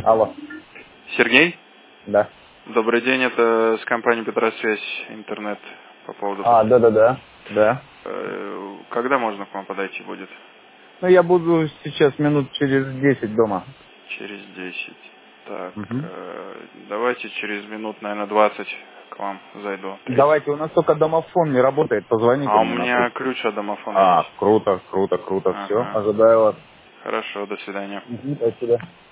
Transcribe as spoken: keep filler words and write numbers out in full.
Алло. Сергей? Да. Добрый день, это с компании Петросвязь, интернет по поводу... А, да-да-да. Да. Э, Когда можно к вам подойти будет? Ну, я буду сейчас минут через десять дома. Через десять. Так, Угу. э, давайте через минут, наверное, двадцать к вам зайду. тридцать. Давайте, у нас только домофон не работает, позвоните А у мне на меня почту. ключ от домофона А, есть. круто, круто, круто, все, Ага. ожидаю вас. Хорошо, до свидания. Угу, до свидания.